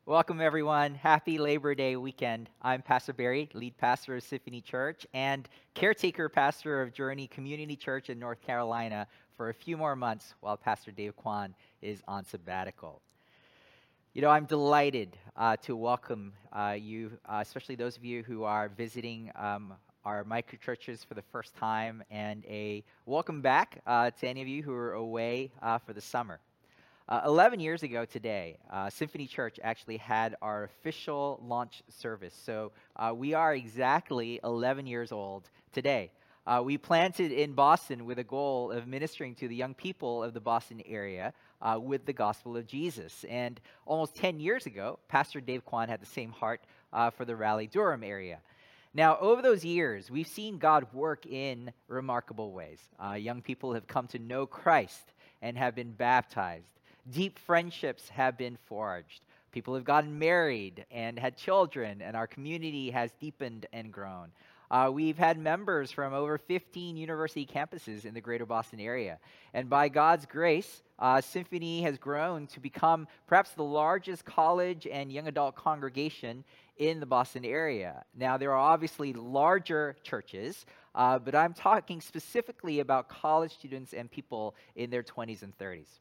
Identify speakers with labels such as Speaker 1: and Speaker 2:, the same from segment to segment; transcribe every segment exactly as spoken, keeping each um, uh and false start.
Speaker 1: Welcome, everyone. Happy Labor Day weekend. I'm Pastor Barry, lead pastor of Symphony Church and caretaker pastor of Journey Community Church in North Carolina for a few more months while Pastor Dave Kwan is on sabbatical. You know, I'm delighted uh, to welcome uh, you, uh, especially those of you who are visiting um, our micro churches for the first time, and a welcome back uh, to any of you who are away uh, for the summer. Uh, eleven years ago today, uh, Symphony Church actually had our official launch service. So uh, we are exactly eleven years old today. Uh, we planted in Boston with a goal of ministering to the young people of the Boston area uh, with the gospel of Jesus. And almost ten years ago, Pastor Dave Kwan had the same heart uh, for the Raleigh Durham area. Now, over those years, we've seen God work in remarkable ways. Uh, young people have come to know Christ and have been baptized. Deep friendships have been forged. People have gotten married and had children, and our community has deepened and grown. Uh, we've had members from over fifteen university campuses in the greater Boston area. And by God's grace, uh, Symphony has grown to become perhaps the largest college and young adult congregation in the Boston area. Now, there are obviously larger churches, uh, but I'm talking specifically about college students and people in their twenties and thirties.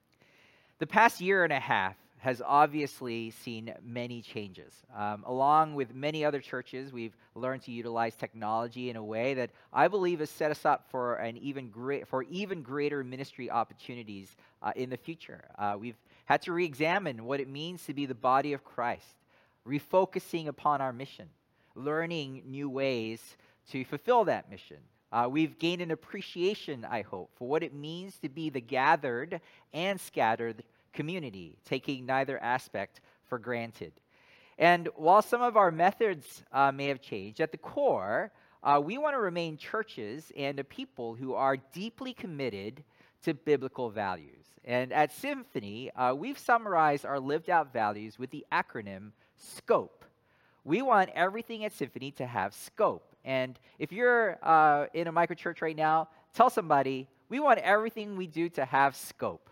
Speaker 1: The past year and a half has obviously seen many changes. Um, along with many other churches, we've learned to utilize technology in a way that I believe has set us up for an even great, for even greater ministry opportunities uh, in the future. Uh, we've had to re-examine what it means to be the body of Christ, refocusing upon our mission, learning new ways to fulfill that mission. Uh, we've gained an appreciation, I hope, for what it means to be the gathered and scattered community, taking neither aspect for granted. And while some of our methods uh, may have changed, at the core, uh, we want to remain churches and a people who are deeply committed to biblical values. And at Symphony, uh, we've summarized our lived out values with the acronym SCOPE. We want everything at Symphony to have scope. And if you're uh, in a microchurch right now, tell somebody, we want everything we do to have scope.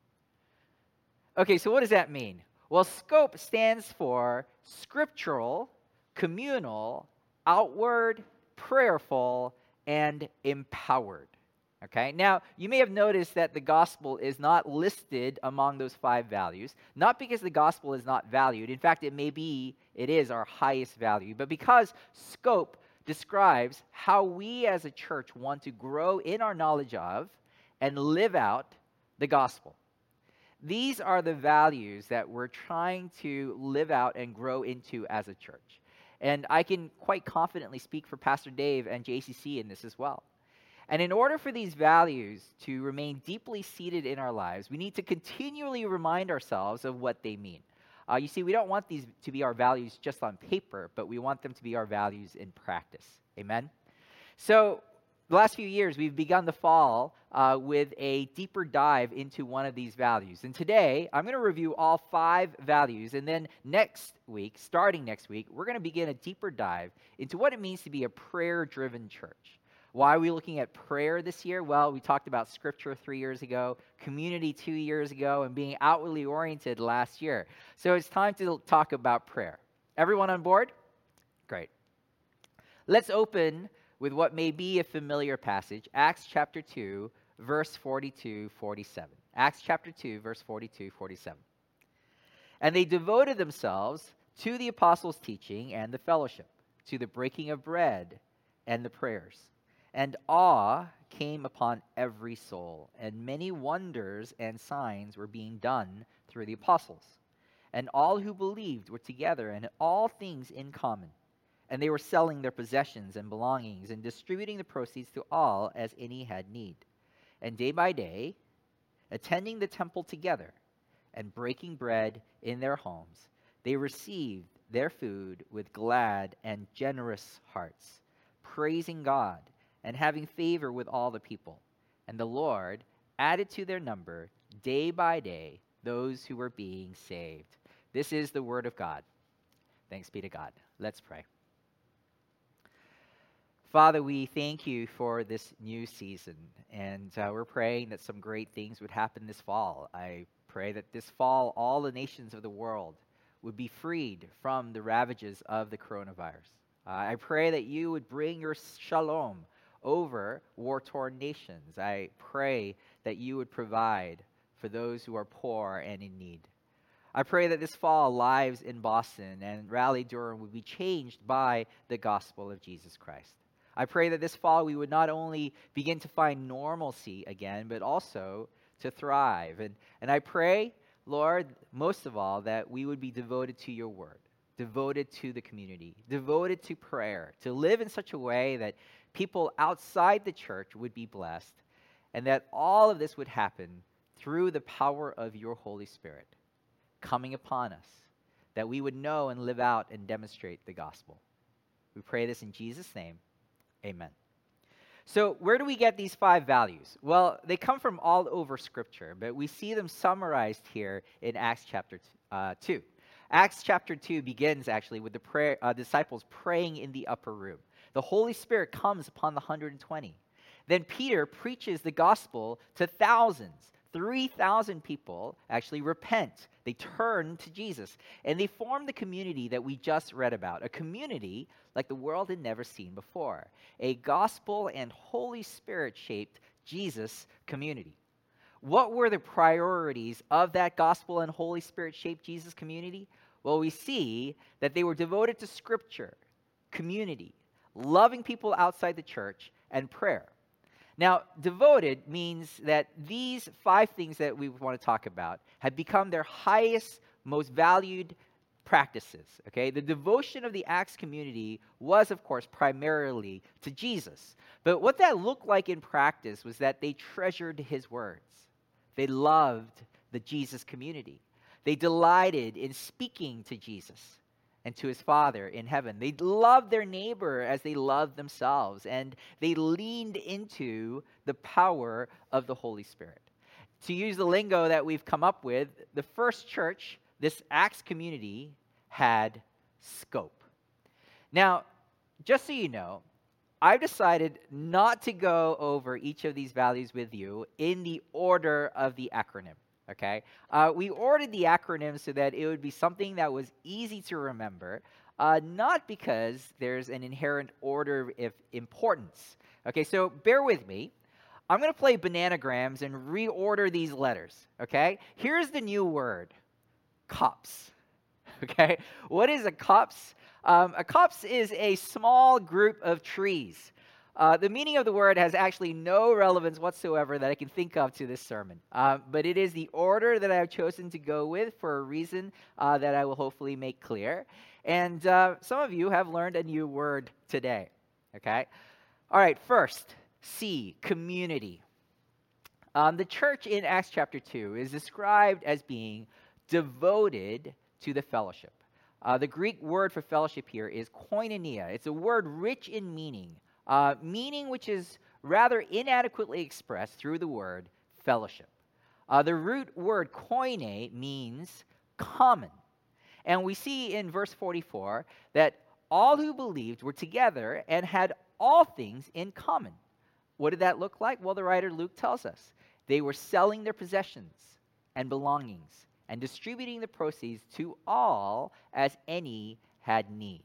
Speaker 1: Okay, so what does that mean? Well, scope stands for scriptural, communal, outward, prayerful, and empowered. Okay, now you may have noticed that the gospel is not listed among those five values, not because the gospel is not valued. In fact, it may be, it is our highest value, but because scope describes how we as a church want to grow in our knowledge of and live out the gospel. These are the values that we're trying to live out and grow into as a church. And I can quite confidently speak for Pastor Dave and J C C in this as well. And in order for these values to remain deeply seated in our lives, we need to continually remind ourselves of what they mean. Uh, you see, we don't want these to be our values just on paper, but we want them to be our values in practice. Amen? So, the last few years, we've begun the fall uh, with a deeper dive into one of these values. And today, I'm going to review all five values. And then next week, starting next week, we're going to begin a deeper dive into what it means to be a prayer-driven church. Why are we looking at prayer this year? Well, we talked about scripture three years ago, community two years ago, and being outwardly oriented last year. So it's time to talk about prayer. Everyone on board? Great. Let's open with what may be a familiar passage, Acts chapter two, verse forty-two, forty-seven. Acts chapter two, verse forty-two, forty-seven. And they devoted themselves to the apostles' teaching and the fellowship, to the breaking of bread and the prayers. And awe came upon every soul, and many wonders and signs were being done through the apostles. And all who believed were together and had all things in common. And they were selling their possessions and belongings and distributing the proceeds to all as any had need. And day by day, attending the temple together and breaking bread in their homes, they received their food with glad and generous hearts, praising God and having favor with all the people. And the Lord added to their number day by day those who were being saved. This is the word of God. Thanks be to God. Let's pray. Father, we thank you for this new season, and uh, we're praying that some great things would happen this fall. I pray that this fall all the nations of the world would be freed from the ravages of the coronavirus. Uh, I pray that you would bring your shalom over war-torn nations. I pray that you would provide for those who are poor and in need. I pray that this fall, lives in Boston and Raleigh, Durham would be changed by the gospel of Jesus Christ. I pray that this fall we would not only begin to find normalcy again, but also to thrive. And, and I pray, Lord, most of all, that we would be devoted to your word, devoted to the community, devoted to prayer, to live in such a way that people outside the church would be blessed, and that all of this would happen through the power of your Holy Spirit coming upon us, that we would know and live out and demonstrate the gospel. We pray this in Jesus' name. Amen. So where do we get these five values? Well, they come from all over Scripture, but we see them summarized here in Acts chapter uh, two. Acts chapter two begins actually with the prayer, uh, disciples praying in the upper room. The Holy Spirit comes upon the one hundred twenty. Then Peter preaches the gospel to thousands. three thousand people actually repent. They turn to Jesus, and they form the community that we just read about, a community like the world had never seen before, a gospel and Holy Spirit-shaped Jesus community. What were the priorities of that gospel and Holy Spirit-shaped Jesus community? Well, we see that they were devoted to Scripture, community, loving people outside the church, and prayer. Now, devoted means that these five things that we want to talk about have become their highest, most valued practices, okay? The devotion of the Acts community was, of course, primarily to Jesus. But what that looked like in practice was that they treasured his words. They loved the Jesus community. They delighted in speaking to Jesus and to his Father in heaven. They loved their neighbor as they loved themselves, and they leaned into the power of the Holy Spirit. To use the lingo that we've come up with, the first church, this Acts community, had scope. Now, just so you know, I've decided not to go over each of these values with you in the order of the acronym. Okay, uh, we ordered the acronym so that it would be something that was easy to remember, uh, not because there's an inherent order of importance. Okay, so bear with me. I'm going to play bananagrams and reorder these letters. Okay, here's the new word, copse. Okay, what is a copse? Um, a copse is a small group of trees. Uh, the meaning of the word has actually no relevance whatsoever that I can think of to this sermon. Uh, but it is the order that I have chosen to go with for a reason uh, that I will hopefully make clear. And uh, some of you have learned a new word today. Okay? All right, first, C, community. Um, the church in Acts chapter two is described as being devoted to the fellowship. Uh, the Greek word for fellowship here is koinonia. It's a word rich in meaning. Uh, meaning which is rather inadequately expressed through the word fellowship. Uh, the root word koine means common. And we see in verse forty-four that all who believed were together and had all things in common. What did that look like? Well, the writer Luke tells us. They were selling their possessions and belongings and distributing the proceeds to all as any had need.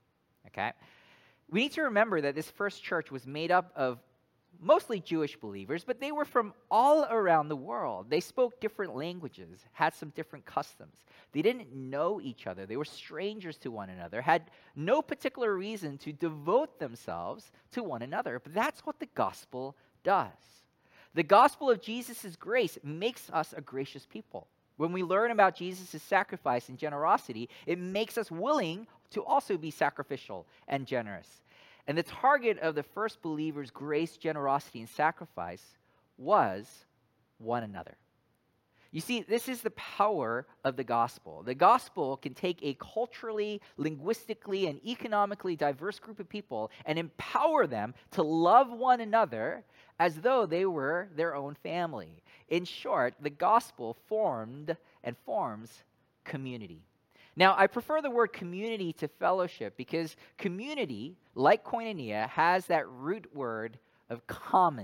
Speaker 1: Okay? We need to remember that this first church was made up of mostly Jewish believers, but they were from all around the world. They spoke different languages, had some different customs. They didn't know each other. They were strangers to one another, had no particular reason to devote themselves to one another. But that's what the gospel does. The gospel of Jesus' grace makes us a gracious people. When we learn about Jesus' sacrifice and generosity, it makes us willing to also be sacrificial and generous. And the target of the first believers' grace, generosity, and sacrifice was one another. You see, this is the power of the gospel. The gospel can take a culturally, linguistically, and economically diverse group of people and empower them to love one another as though they were their own family. In short, the gospel formed and forms community. Now, I prefer the word community to fellowship because community, like koinonia, has that root word of common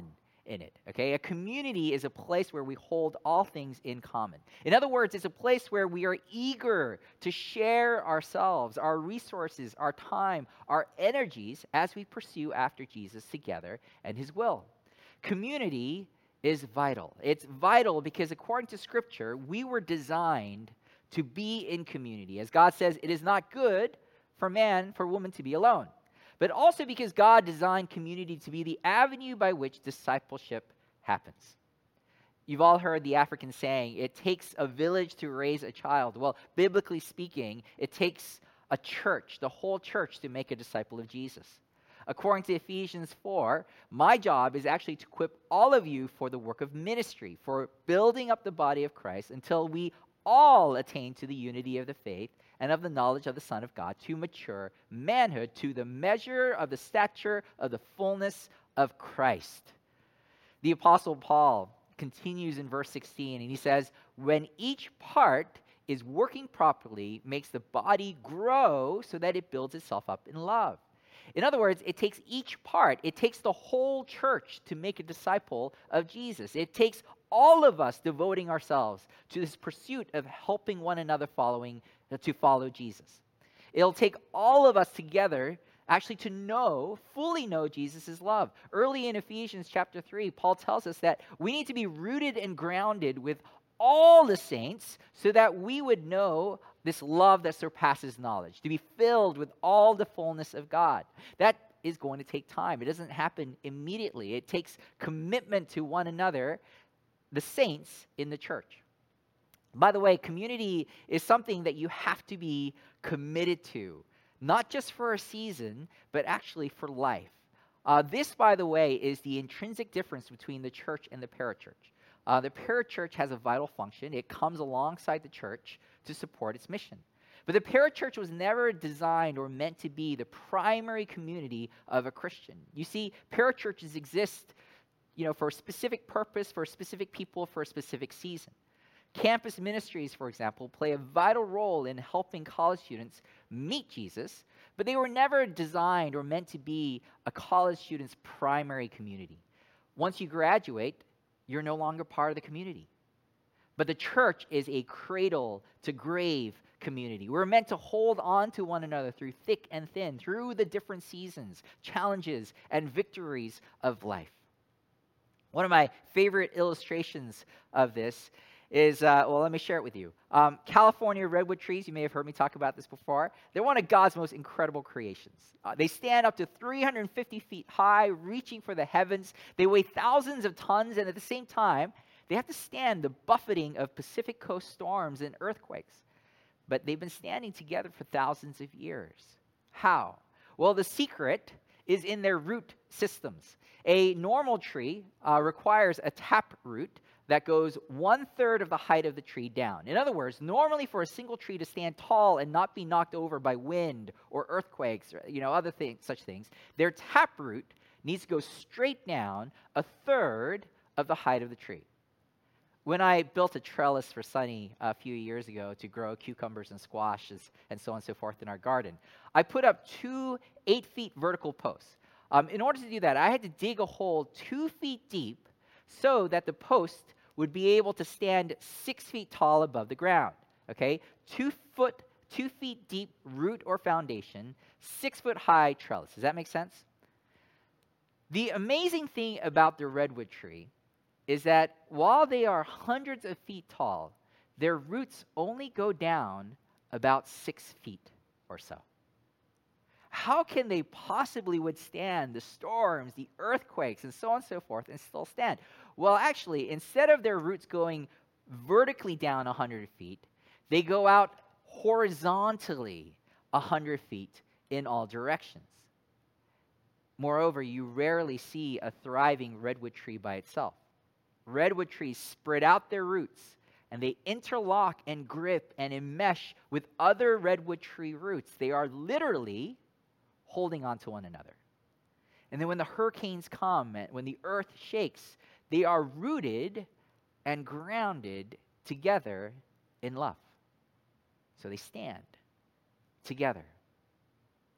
Speaker 1: in it, okay? A community is a place where we hold all things in common. In other words, it's a place where we are eager to share ourselves, our resources, our time, our energies as we pursue after Jesus together and his will. Community is vital. It's vital because according to Scripture, we were designed to be in community. As God says, it is not good for man, for woman to be alone. But also because God designed community to be the avenue by which discipleship happens. You've all heard the African saying, it takes a village to raise a child. Well, biblically speaking, it takes a church, the whole church, to make a disciple of Jesus. According to Ephesians four, my job is actually to equip all of you for the work of ministry, for building up the body of Christ until we all attain to the unity of the faith and of the knowledge of the Son of God, to mature manhood, to the measure of the stature of the fullness of Christ. The Apostle Paul continues in verse sixteen, and he says, when each part is working properly, makes the body grow so that it builds itself up in love. In other words, it takes each part, it takes the whole church to make a disciple of Jesus. It takes all of us devoting ourselves to this pursuit of helping one another following to follow Jesus. It'll take all of us together actually to know, fully know Jesus' love. Early in Ephesians chapter three, Paul tells us that we need to be rooted and grounded with all the saints so that we would know this love that surpasses knowledge, to be filled with all the fullness of God. That is going to take time. It doesn't happen immediately. It takes commitment to one another, the saints in the church. By the way, community is something that you have to be committed to, not just for a season, but actually for life. Uh, this, by the way, is the intrinsic difference between the church and the parachurch. Uh, the parachurch has a vital function. It comes alongside the church to support its mission. But the parachurch was never designed or meant to be the primary community of a Christian. You see, parachurches exist, you know, for a specific purpose, for specific people, for a specific season. Campus ministries, for example, play a vital role in helping college students meet Jesus, but they were never designed or meant to be a college student's primary community. Once you graduate, you're no longer part of the community. But the church is a cradle to grave community. We're meant to hold on to one another through thick and thin, through the different seasons, challenges, and victories of life. One of my favorite illustrations of this is, uh, well, let me share it with you. Um, California redwood trees, you may have heard me talk about this before. They're one of God's most incredible creations. Uh, they stand up to three hundred fifty feet high, reaching for the heavens. They weigh thousands of tons, and at the same time, they have to stand the buffeting of Pacific Coast storms and earthquakes. But they've been standing together for thousands of years. How? Well, the secret is in their root systems. A normal tree uh, requires a tap root that goes one-third of the height of the tree down. In other words, normally for a single tree to stand tall and not be knocked over by wind or earthquakes or, you know, other things, such things, their taproot needs to go straight down a third of the height of the tree. When I built a trellis for Sunny a few years ago to grow cucumbers and squashes and so on and so forth in our garden, I put up two eight feet vertical posts. Um, in order to do that, I had to dig a hole two feet deep so that the post would be able to stand six feet tall above the ground, okay? Two foot, two feet deep root or foundation, six foot high trellis. Does that make sense? The amazing thing about the redwood tree is that while they are hundreds of feet tall, their roots only go down about six feet or so. How can they possibly withstand the storms, the earthquakes, and so on and so forth and still stand? Well, actually, instead of their roots going vertically down one hundred feet, they go out horizontally one hundred feet in all directions. Moreover, you rarely see a thriving redwood tree by itself. Redwood trees spread out their roots, and they interlock and grip and enmesh with other redwood tree roots. They are literally holding on to one another. And then when the hurricanes come, and when the earth shakes, they are rooted and grounded together in love. So they stand together.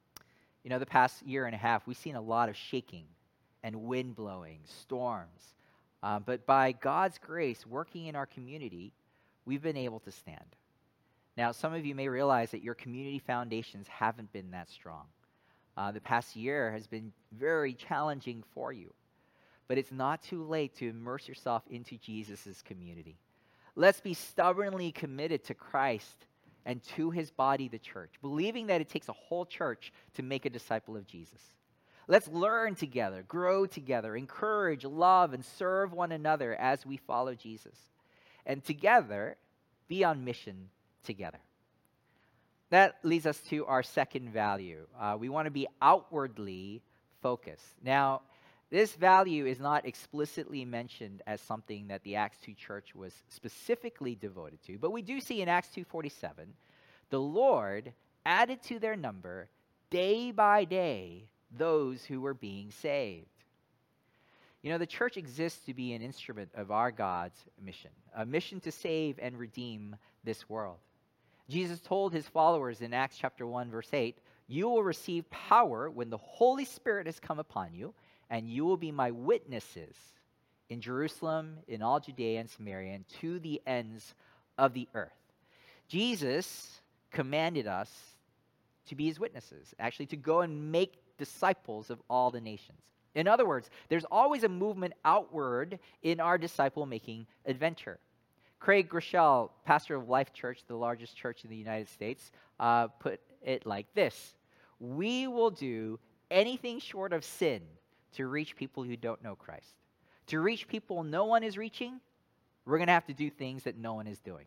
Speaker 1: You know, the past year and a half, we've seen a lot of shaking and wind blowing, storms. Uh, but by God's grace working in our community, we've been able to stand. Now, some of you may realize that your community foundations haven't been that strong. Uh, the past year has been very challenging for you. But it's not too late to immerse yourself into Jesus' community. Let's be stubbornly committed to Christ and to his body, the church, believing that it takes a whole church to make a disciple of Jesus. Let's learn together, grow together, encourage, love, and serve one another as we follow Jesus. And together, be on mission together. That leads us to our second value. Uh, we want to be outwardly focused. Now, this value is not explicitly mentioned as something that the Acts two church was specifically devoted to, but we do see in Acts two forty-seven, the Lord added to their number day by day those who were being saved. You know, the church exists to be an instrument of our God's mission, a mission to save and redeem this world. Jesus told his followers in Acts chapter one, verse eight, "You will receive power when the Holy Spirit has come upon you, and you will be my witnesses in Jerusalem, in all Judea and Samaria, and to the ends of the earth." Jesus commanded us to be his witnesses, actually to go and make disciples of all the nations. In other words, there's always a movement outward in our disciple-making adventure. Craig Groeschel, pastor of Life Church, the largest church in the United States, uh, put it like this: "We will do anything short of sin to reach people who don't know Christ. To reach people no one is reaching, we're going to have to do things that no one is doing."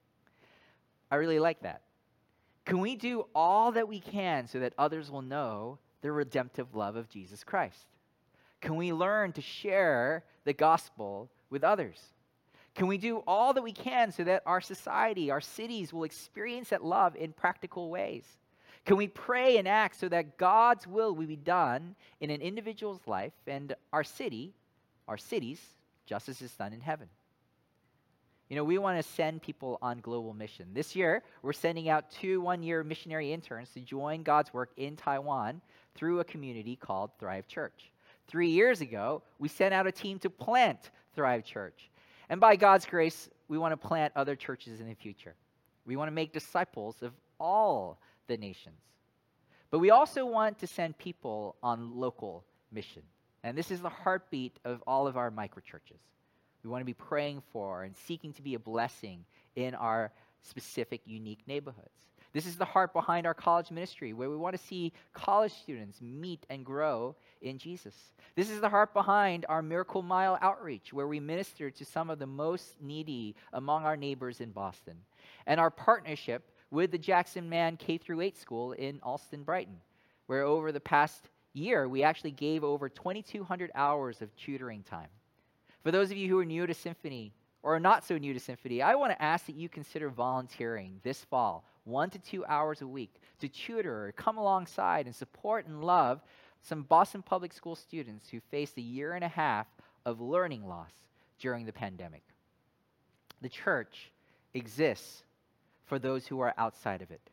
Speaker 1: I really like that. Can we do all that we can so that others will know the redemptive love of Jesus Christ? Can we learn to share the gospel with others? Can we do all that we can so that our society, our cities will experience that love in practical ways? Can we pray and act so that God's will will be done in an individual's life and our city, our cities, just as it's done in heaven? You know, we want to send people on global mission. This year, we're sending out two one-year missionary interns to join God's work in Taiwan through a community called Thrive Church. Three years ago, we sent out a team to plant Thrive Church. And by God's grace, we want to plant other churches in the future. We want to make disciples of all the nations. But we also want to send people on local mission. And this is the heartbeat of all of our microchurches. We want to be praying for and seeking to be a blessing in our specific, unique neighborhoods. This is the heart behind our college ministry, where we want to see college students meet and grow in Jesus. This is the heart behind our Miracle Mile outreach, where we minister to some of the most needy among our neighbors in Boston. And our partnership with the Jackson Mann K through eight school in Alston, Brighton, where over the past year, we actually gave over twenty-two hundred hours of tutoring time. For those of you who are new to Symphony, or not so new to Symphony, I want to ask that you consider volunteering this fall, one to two hours a week, to tutor or come alongside and support and love some Boston Public School students who faced a year and a half of learning loss during the pandemic. The church exists for those who are outside of it.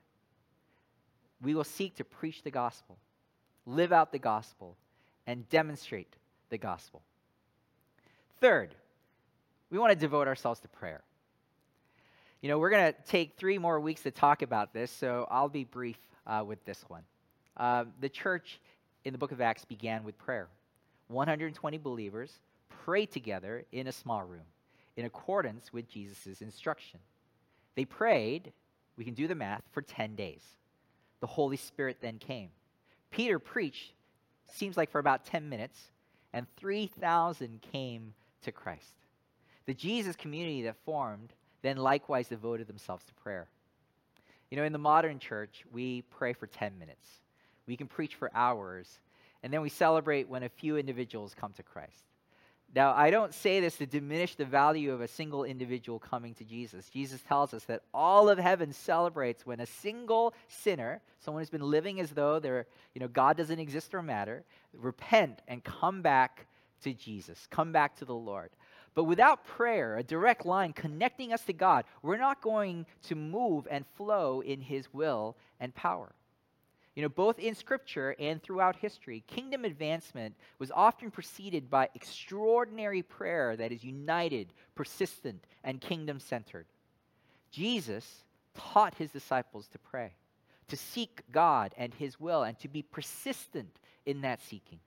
Speaker 1: We will seek to preach the gospel, live out the gospel, and demonstrate the gospel. Third, we want to devote ourselves to prayer. You know, we're going to take three more weeks to talk about this, so I'll be brief uh, with this one. Uh, the church in the book of Acts began with prayer. one hundred twenty believers prayed together in a small room in accordance with Jesus' instruction. They prayed, we can do the math, for ten days. The Holy Spirit then came. Peter preached, seems like for about ten minutes, and three thousand came to Christ. The Jesus community that formed then likewise devoted themselves to prayer. You know, in the modern church, we pray for ten minutes. We can preach for hours, and then we celebrate when a few individuals come to Christ. Now, I don't say this to diminish the value of a single individual coming to Jesus. Jesus tells us that all of heaven celebrates when a single sinner, someone who's been living as though they're, you know, God doesn't exist or matter, repent and come back to Jesus, come back to the Lord. But without prayer, a direct line connecting us to God, we're not going to move and flow in his will and power. You know, both in Scripture and throughout history, kingdom advancement was often preceded by extraordinary prayer that is united, persistent, and kingdom-centered. Jesus taught his disciples to pray, to seek God and his will, and to be persistent in that seeking.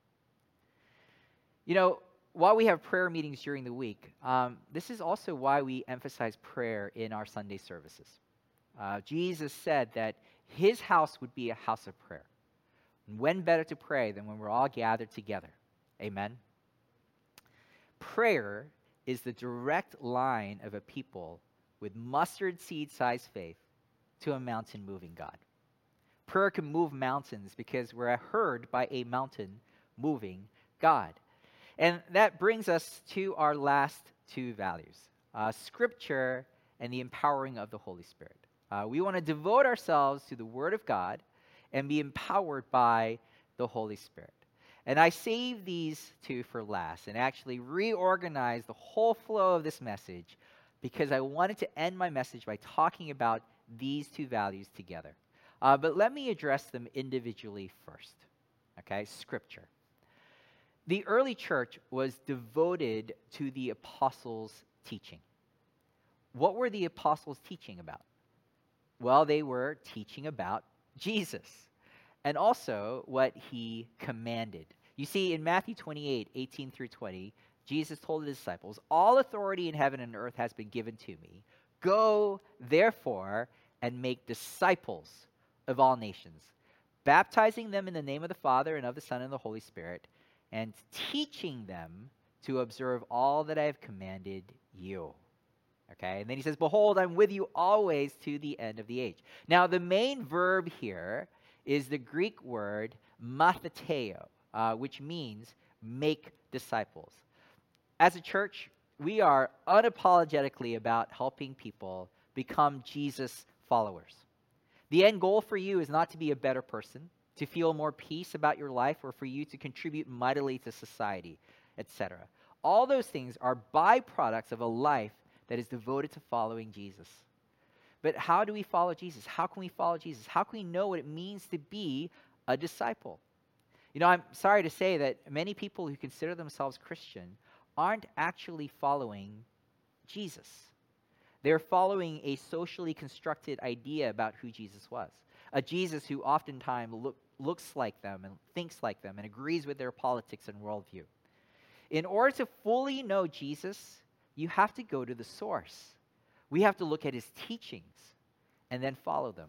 Speaker 1: You know, while we have prayer meetings during the week, um, this is also why we emphasize prayer in our Sunday services. Uh, Jesus said that his house would be a house of prayer. And when better to pray than when we're all gathered together? Amen. Prayer is the direct line of a people with mustard seed-sized faith to a mountain-moving God. Prayer can move mountains because we're heard by a mountain-moving God. And that brings us to our last two values, uh, Scripture and the empowering of the Holy Spirit. Uh, we want to devote ourselves to the Word of God and be empowered by the Holy Spirit. And I saved these two for last and actually reorganized the whole flow of this message because I wanted to end my message by talking about these two values together. Uh, but let me address them individually first. Okay, Scripture. The early church was devoted to the apostles' teaching. What were the apostles teaching about? Well, they were teaching about Jesus and also what he commanded. You see, in Matthew twenty-eight, eighteen through twenty, Jesus told the disciples, "All authority in heaven and earth has been given to me. Go, therefore, and make disciples of all nations, baptizing them in the name of the Father and of the Son and the Holy Spirit, and teaching them to observe all that I have commanded you." Okay, and then he says, "Behold, I'm with you always to the end of the age." Now, the main verb here is the Greek word matheteo, uh, which means make disciples. As a church, we are unapologetically about helping people become Jesus followers. The end goal for you is not to be a better person, to feel more peace about your life, or for you to contribute mightily to society, et cetera. All those things are byproducts of a life that is devoted to following Jesus. But how do we follow Jesus? How can we follow Jesus? How can we know what it means to be a disciple? You know, I'm sorry to say that many people who consider themselves Christian aren't actually following Jesus. They're following a socially constructed idea about who Jesus was. A Jesus who oftentimes look, looks like them and thinks like them and agrees with their politics and worldview. In order to fully know Jesus, you have to go to the source. We have to look at his teachings and then follow them.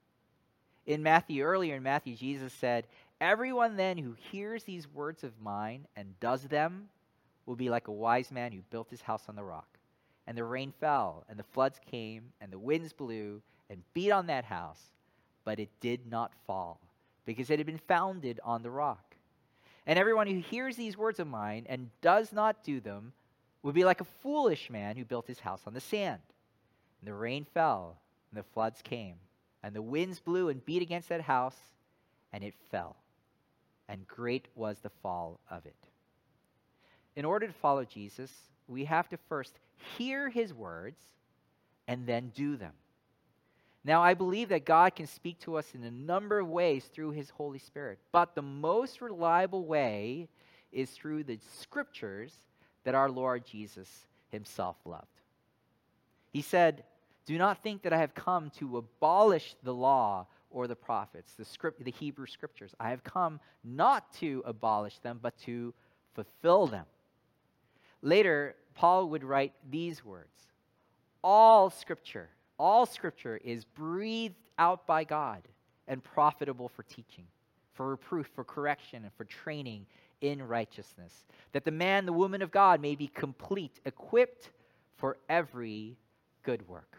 Speaker 1: In Matthew, earlier in Matthew, Jesus said, "Everyone then who hears these words of mine and does them will be like a wise man who built his house on the rock. And the rain fell, and the floods came, and the winds blew and beat on that house, but it did not fall, because it had been founded on the rock. And everyone who hears these words of mine and does not do them would be like a foolish man who built his house on the sand. And the rain fell, and the floods came, and the winds blew and beat against that house, and it fell. And great was the fall of it." In order to follow Jesus, we have to first hear his words and then do them. Now, I believe that God can speak to us in a number of ways through his Holy Spirit, but the most reliable way is through the Scriptures that our Lord Jesus himself loved. He said, "Do not think that I have come to abolish the law or the prophets," the script, the Hebrew Scriptures. "I have come not to abolish them, but to fulfill them." Later, Paul would write these words, "All Scripture, all Scripture is breathed out by God and profitable for teaching, for reproof, for correction, and for training in righteousness, that the man, the woman of God may be complete, equipped for every good work."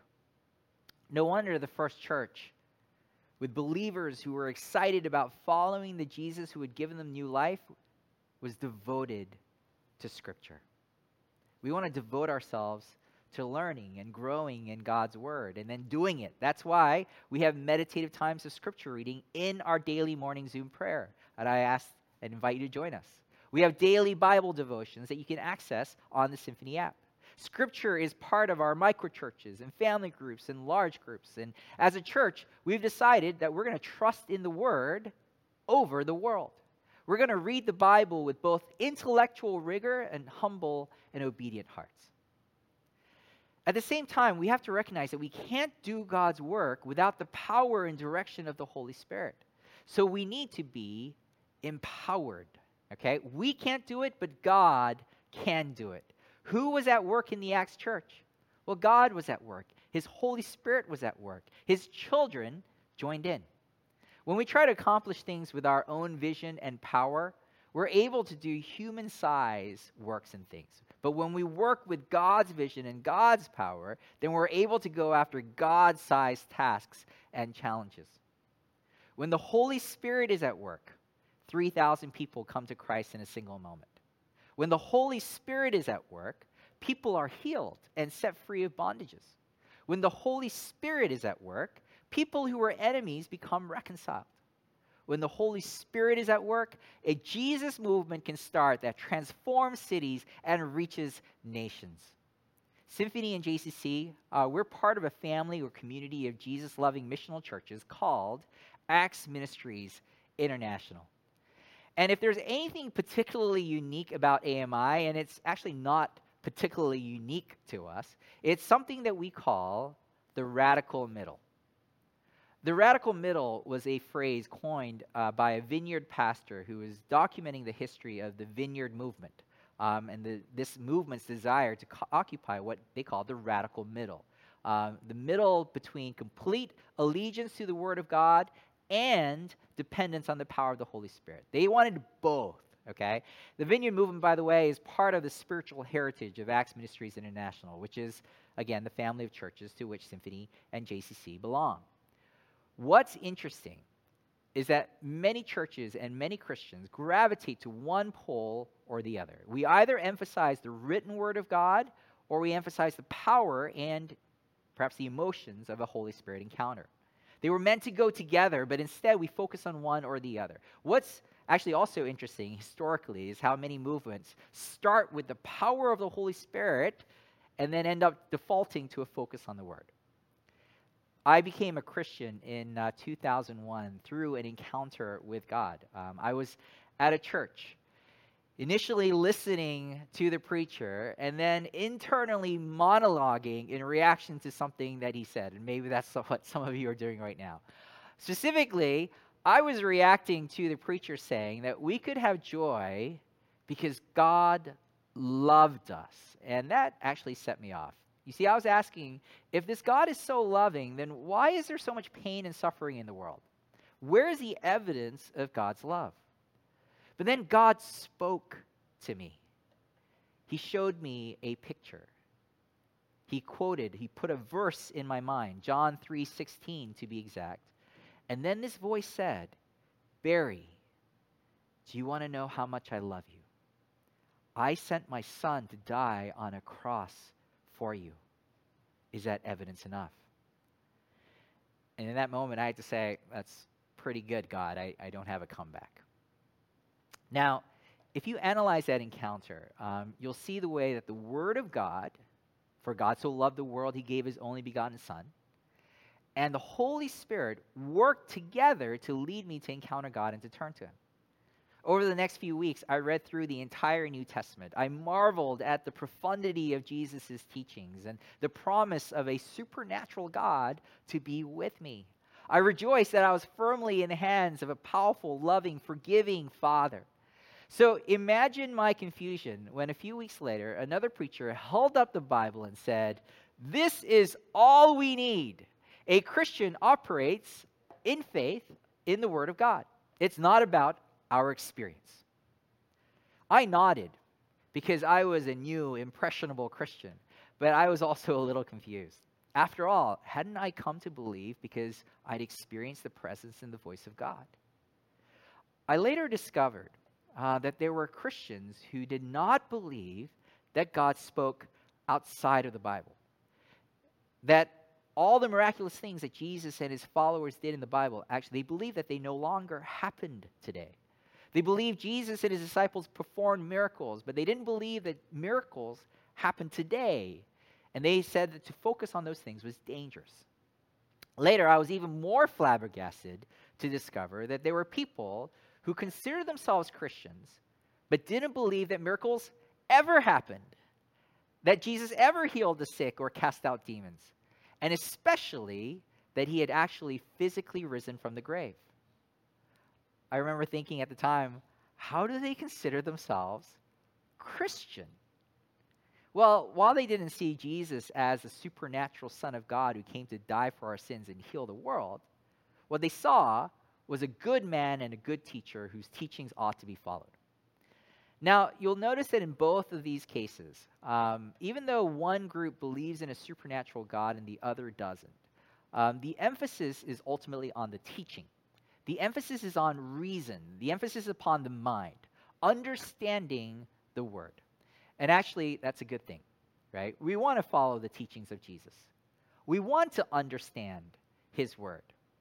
Speaker 1: No wonder the first church, with believers who were excited about following the Jesus who had given them new life, was devoted to Scripture. We want to devote ourselves to learning and growing in God's Word and then doing it. That's why we have meditative times of Scripture reading in our daily morning Zoom prayer. And I ask and invite you to join us. We have daily Bible devotions that you can access on the Symphony app. Scripture is part of our microchurches and family groups and large groups. And as a church, we've decided that we're going to trust in the Word over the world. We're going to read the Bible with both intellectual rigor and humble and obedient hearts. At the same time, we have to recognize that we can't do God's work without the power and direction of the Holy Spirit. So we need to be empowered, okay? We can't do it, but God can do it. Who was at work in the Acts church? Well, God was at work. His Holy Spirit was at work. His children joined in. When we try to accomplish things with our own vision and power, we're able to do human-sized works and things. But when we work with God's vision and God's power, then we're able to go after God-sized tasks and challenges. When the Holy Spirit is at work, three thousand people come to Christ in a single moment. When the Holy Spirit is at work, people are healed and set free of bondages. When the Holy Spirit is at work, people who were enemies become reconciled. When the Holy Spirit is at work, a Jesus movement can start that transforms cities and reaches nations. Symphony and J C C, uh, we're part of a family or community of Jesus-loving missional churches called Acts Ministries International. And if there's anything particularly unique about A M I, and it's actually not particularly unique to us, it's something that we call the radical middle. The radical middle was a phrase coined uh, by a vineyard pastor who was documenting the history of the vineyard movement um, and the, this movement's desire to co- occupy what they call the radical middle. Uh, the middle between complete allegiance to the Word of God and dependence on the power of the Holy Spirit. They wanted both, okay? The vineyard movement, by the way, is part of the spiritual heritage of Acts Ministries International, which is, again, the family of churches to which Symphony and J C C belong. What's interesting is that many churches and many Christians gravitate to one pole or the other. We either emphasize the written Word of God or we emphasize the power and perhaps the emotions of a Holy Spirit encounter. They were meant to go together, but instead we focus on one or the other. What's actually also interesting historically is how many movements start with the power of the Holy Spirit and then end up defaulting to a focus on the Word. I became a Christian in uh, two thousand one through an encounter with God. Um, I was at a church, initially listening to the preacher, and then internally monologuing in reaction to something that he said. And maybe that's what some of you are doing right now. Specifically, I was reacting to the preacher saying that we could have joy because God loved us. And that actually set me off. You see, I was asking, if this God is so loving, then why is there so much pain and suffering in the world? Where is the evidence of God's love? But then God spoke to me. He showed me a picture. He quoted, he put a verse in my mind, John three sixteen to be exact. And then this voice said, Barry, do you want to know how much I love you? I sent my son to die on a cross for you. Is that evidence enough? And in that moment, I had to say, that's pretty good, God. I, I don't have a comeback. Now, if you analyze that encounter, um, you'll see the way that the Word of God, for God so loved the world, he gave his only begotten Son, and the Holy Spirit worked together to lead me to encounter God and to turn to him. Over the next few weeks, I read through the entire New Testament. I marveled at the profundity of Jesus' teachings and the promise of a supernatural God to be with me. I rejoiced that I was firmly in the hands of a powerful, loving, forgiving Father. So imagine my confusion when a few weeks later, another preacher held up the Bible and said, this is all we need. A Christian operates in faith in the Word of God. It's not about our experience. I nodded because I was a new, impressionable Christian, but I was also a little confused. After all, hadn't I come to believe because I'd experienced the presence and the voice of God? I later discovered uh, that there were Christians who did not believe that God spoke outside of the Bible, that all the miraculous things that Jesus and his followers did in the Bible, actually, they believed that they no longer happened today. They believed Jesus and his disciples performed miracles, but they didn't believe that miracles happen today. And they said that to focus on those things was dangerous. Later, I was even more flabbergasted to discover that there were people who considered themselves Christians, but didn't believe that miracles ever happened, that Jesus ever healed the sick or cast out demons, and especially that he had actually physically risen from the grave. I remember thinking at the time, how do they consider themselves Christian? Well, while they didn't see Jesus as a supernatural Son of God who came to die for our sins and heal the world, what they saw was a good man and a good teacher whose teachings ought to be followed. Now, you'll notice that in both of these cases, um, even though one group believes in a supernatural God and the other doesn't, um, the emphasis is ultimately on the teaching. The emphasis is on reason. The emphasis is upon the mind, understanding the word. And actually, that's a good thing, right? We want to follow the teachings of Jesus. We want to understand his word.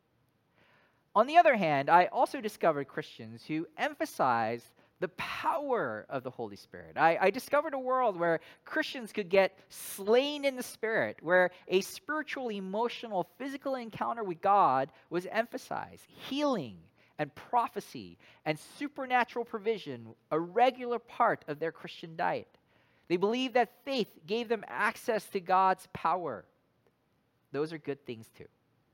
Speaker 1: On the other hand, I also discovered Christians who emphasize the power of the Holy Spirit. I, I discovered a world where Christians could get slain in the Spirit, where a spiritual, emotional, physical encounter with God was emphasized, healing and prophecy and supernatural provision, a regular part of their Christian diet. They believed that faith gave them access to God's power. Those are good things too.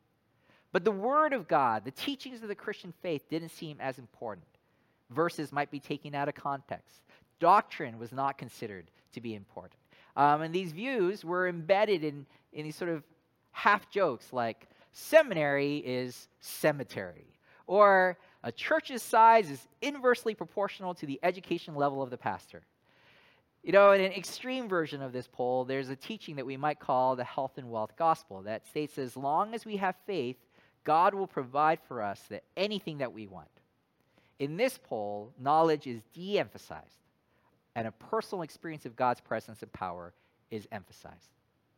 Speaker 1: But the Word of God, the teachings of the Christian faith, didn't seem as important. Verses might be taken out of context. Doctrine was not considered to be important. Um, and these views were embedded in, in these sort of half jokes like seminary is cemetery, or a church's size is inversely proportional to the education level of the pastor. You know, in an extreme version of this poll, there's a teaching that we might call the health and wealth gospel that states as long as we have faith, God will provide for us the, anything that we want. In this poll, knowledge is de-emphasized, and a personal experience of God's presence and power is emphasized.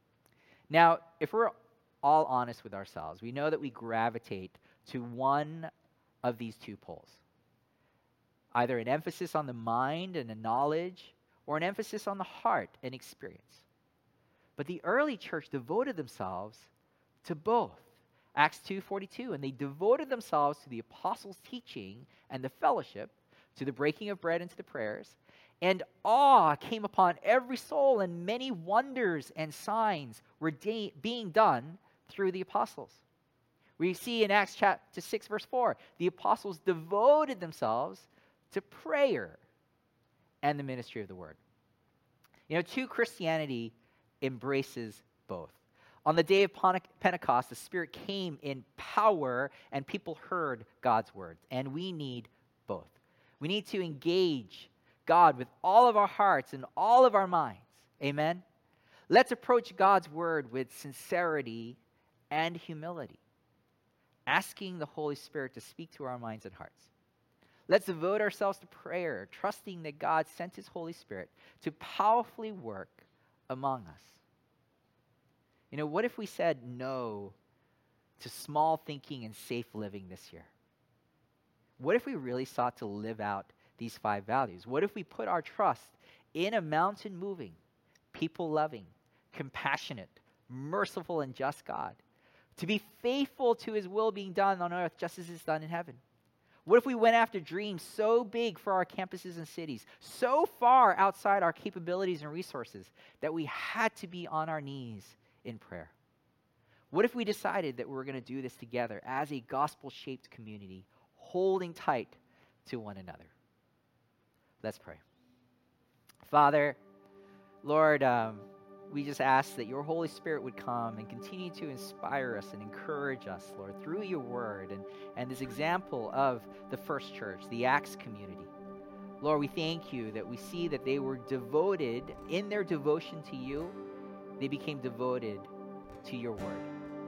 Speaker 1: Now, if we're all honest with ourselves, we know that we gravitate to one of these two poles. Either an emphasis on the mind and the knowledge, or an emphasis on the heart and experience. But the early church devoted themselves to both. Acts two forty-two, and they devoted themselves to the apostles' teaching and the fellowship, to the breaking of bread and to the prayers, and awe came upon every soul, and many wonders and signs were de- being done through the apostles. We see in Acts chapter six, verse four, the apostles devoted themselves to prayer and the ministry of the word. You know, true Christianity embraces both. On the day of Pentecost, the Spirit came in power and people heard God's words. And we need both. We need to engage God with all of our hearts and all of our minds. Amen? Let's approach God's word with sincerity and humility, asking the Holy Spirit to speak to our minds and hearts. Let's devote ourselves to prayer, trusting that God sent his Holy Spirit to powerfully work among us. You know, what if we said no to small thinking and safe living this year? What if we really sought to live out these five values? What if we put our trust in a mountain-moving, people-loving, compassionate, merciful, and just God, to be faithful to his will being done on earth just as it's done in heaven? What if we went after dreams so big for our campuses and cities, so far outside our capabilities and resources, that we had to be on our knees in prayer? What if we decided that we were going to do this together as a gospel-shaped community, holding tight to one another? Let's pray. Father, Lord, um, we just ask that your Holy Spirit would come and continue to inspire us and encourage us, Lord, through your word and, and this example of the first church, the Acts community. Lord, we thank you that we see that they were devoted in their devotion to you. They became devoted to your word.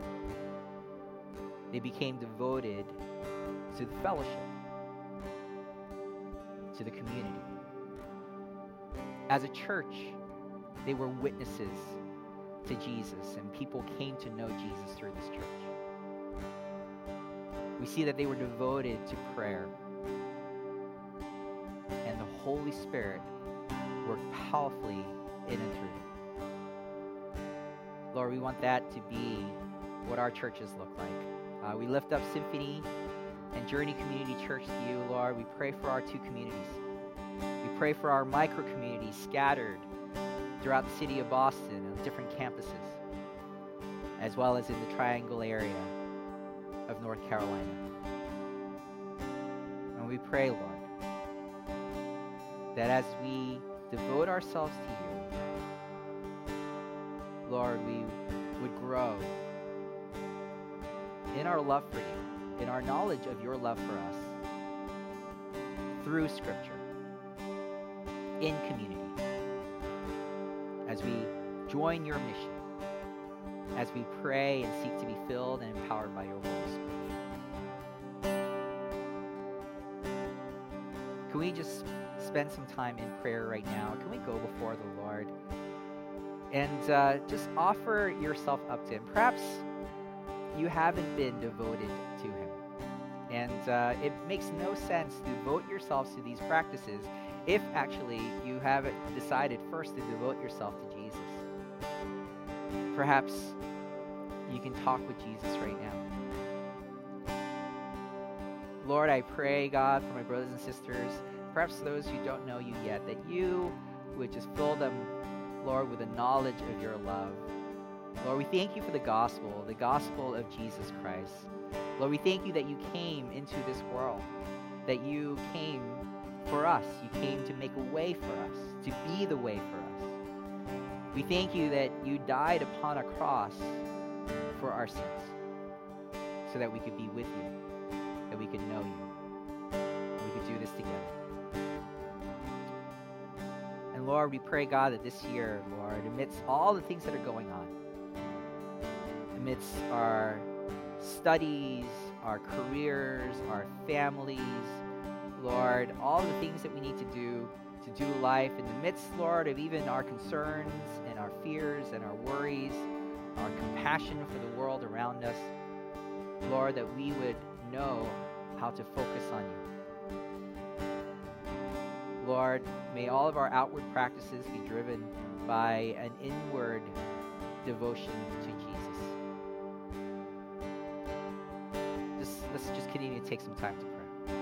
Speaker 1: They became devoted to the fellowship, to the community. As a church, they were witnesses to Jesus, and people came to know Jesus through this church. We see that they were devoted to prayer, and the Holy Spirit worked powerfully in and through you. Lord, we want that to be what our churches look like. Uh, we lift up Symphony and Journey Community Church to you, Lord. We pray for our two communities. We pray for our micro communities scattered throughout the city of Boston on different campuses, as well as in the Triangle area of North Carolina. And we pray, Lord, that as we devote ourselves to you, Lord, we would grow in our love for you, in our knowledge of your love for us, through Scripture, in community, as we join your mission, as we pray and seek to be filled and empowered by your Holy Spirit. Can we just spend some time in prayer right now? Can we go before the Lord and uh, just offer yourself up to him? Perhaps you haven't been devoted to him. And uh, it makes no sense to devote yourselves to these practices if actually you haven't decided first to devote yourself to Jesus. Perhaps you can talk with Jesus right now. Lord, I pray, God, for my brothers and sisters, perhaps those who don't know you yet, that you would just fill them, Lord, with the knowledge of your love. Lord, we thank you for the gospel, the gospel of Jesus Christ. Lord, we thank you that you came into this world, that you came for us. You came to make a way for us, to be the way for us. We thank you that you died upon a cross for our sins, so that we could be with you, that we could know you, and we could do this together. And Lord, we pray, God, that this year, Lord, amidst all the things that are going on, amidst our studies, our careers, our families, Lord, all the things that we need to do to do life in the midst, Lord, of even our concerns and our fears and our worries, our compassion for the world around us, Lord, that we would know how to focus on you. Lord, may all of our outward practices be driven by an inward devotion to Jesus. Just, let's just continue to take some time to pray.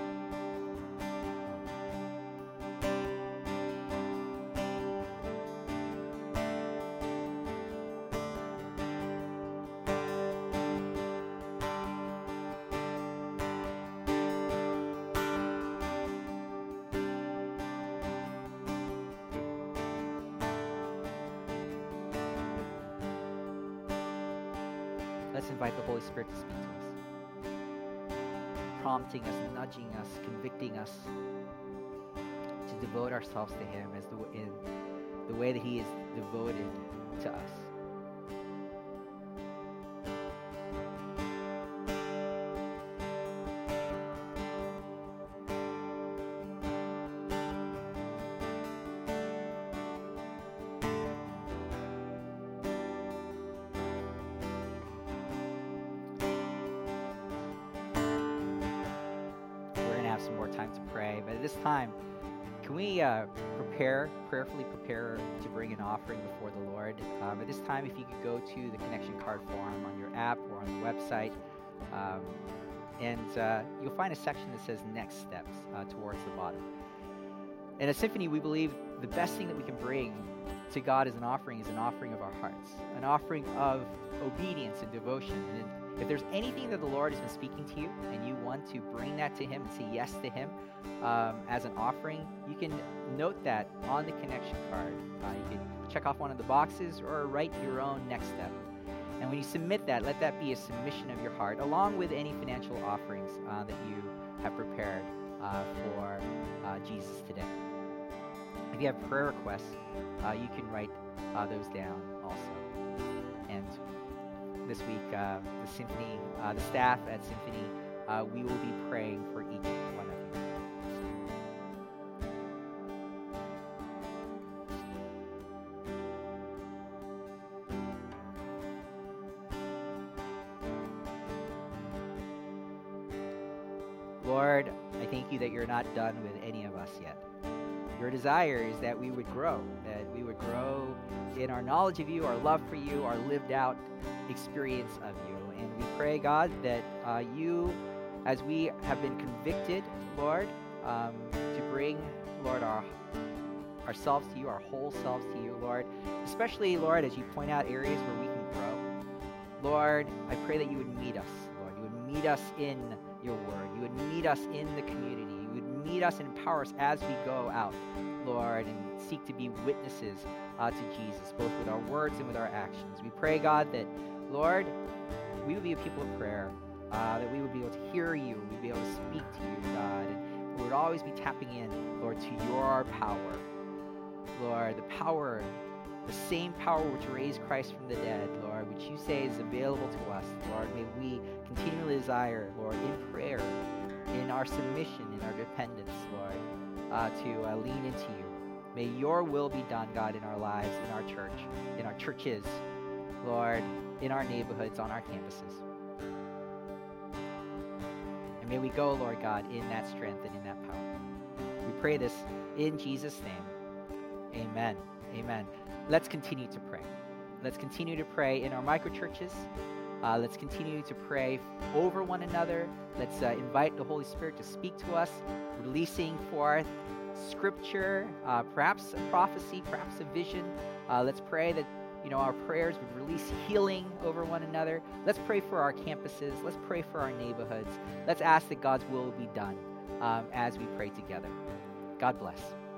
Speaker 1: Let's invite the Holy Spirit to speak to us, prompting us, nudging us, convicting us to devote ourselves to him as the, in the way that he is devoted to us. Some more time to pray, but at this time, can we uh, prepare, prayerfully prepare to bring an offering before the Lord? Um, at this time, if you could go to the connection card form on your app or on the website, um, and uh, you'll find a section that says Next Steps uh, towards the bottom. And at Symphony, we believe the best thing that we can bring to God as an offering is an offering of our hearts, an offering of obedience and devotion. And if there's anything that the Lord has been speaking to you and you want to bring that to him and say yes to him um, as an offering, you can note that on the connection card. Uh, you can check off one of the boxes or write your own next step. And when you submit that, let that be a submission of your heart, along with any financial offerings uh, that you have prepared uh, for uh, Jesus today. If you have prayer requests, uh, you can write uh, those down also. And this week, uh, the Symphony, uh, the staff at Symphony, uh, we will be praying for each one of you. Lord, I thank you that you're not done with any of us yet. your desire is that we would grow, that we would grow in our knowledge of you, our love for you, our lived out experience of you. And we pray, God, that uh, you, as we have been convicted, Lord, um, to bring, Lord, our ourselves to you, our whole selves to you, Lord, especially, Lord, as you point out areas where we can grow. Lord, I pray that you would meet us, Lord. You would meet us in your word. You would meet us in the community. You would meet us and empower us as we go out, Lord, and seek to be witnesses uh, to Jesus, both with our words and with our actions. We pray, God, that, Lord, we would be a people of prayer, uh, that we would be able to hear you, we'd be able to speak to you, God, and we would always be tapping in, Lord, to your power. Lord, the power, the same power which raised Christ from the dead, Lord, which you say is available to us, Lord. May we continually desire, Lord, in prayer, in our submission, in our dependence, Lord, uh, to uh, lean into you. May your will be done, God, in our lives, in our church, in our churches, Lord, in our neighborhoods, on our campuses. And may we go, Lord God, in that strength and in that power. We pray this in Jesus' name. Amen. Amen. Let's continue to pray. Let's continue to pray in our microchurches. Uh, let's continue to pray over one another. Let's uh, invite the Holy Spirit to speak to us, releasing forth scripture, uh, perhaps a prophecy, perhaps a vision. Uh, let's pray that, you know, our prayers would release healing over one another. Let's pray for our campuses. Let's pray for our neighborhoods. Let's ask that God's will be done um, as we pray together. God bless.